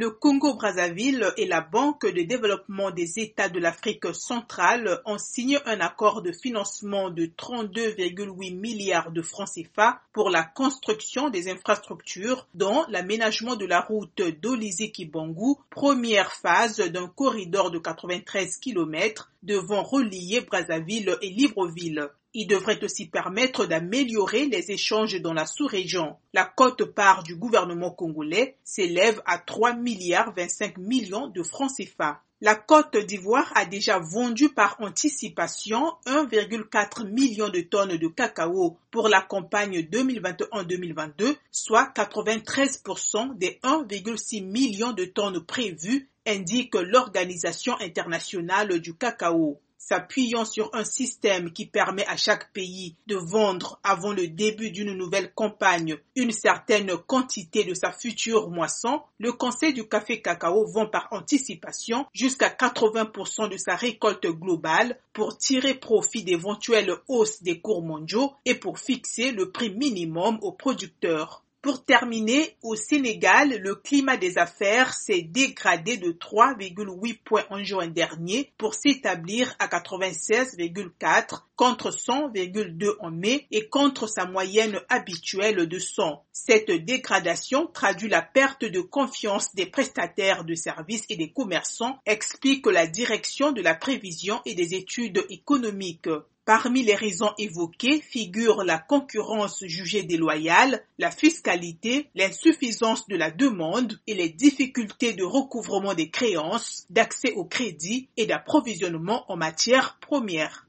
Le Congo-Brazzaville et la Banque de développement des États de l'Afrique centrale ont signé un accord de financement de 32,8 milliards de francs CFA pour la construction des infrastructures, dont l'aménagement de la route d'Olysée-Kibangou, première phase d'un corridor de 93 km devant relier Brazzaville et Libreville. Il devrait aussi permettre d'améliorer les échanges dans la sous-région. La quote-part du gouvernement congolais s'élève à 3,25 milliards de francs CFA. La Côte d'Ivoire a déjà vendu par anticipation 1,4 million de tonnes de cacao pour la campagne 2021-2022, soit 93% des 1,6 million de tonnes prévues, indique l'Organisation internationale du cacao. S'appuyant sur un système qui permet à chaque pays de vendre avant le début d'une nouvelle campagne une certaine quantité de sa future moisson, le Conseil du café cacao vend par anticipation jusqu'à 80% de sa récolte globale pour tirer profit d'éventuelles hausses des cours mondiaux et pour fixer le prix minimum aux producteurs. Pour terminer, au Sénégal, le climat des affaires s'est dégradé de 3,8 points en juin dernier pour s'établir à 96,4 contre 100,2 en mai et contre sa moyenne habituelle de 100. Cette dégradation traduit la perte de confiance des prestataires de services et des commerçants, explique la direction de la prévision et des études économiques. Parmi les raisons évoquées figurent la concurrence jugée déloyale, la fiscalité, l'insuffisance de la demande et les difficultés de recouvrement des créances, d'accès au crédit et d'approvisionnement en matières premières.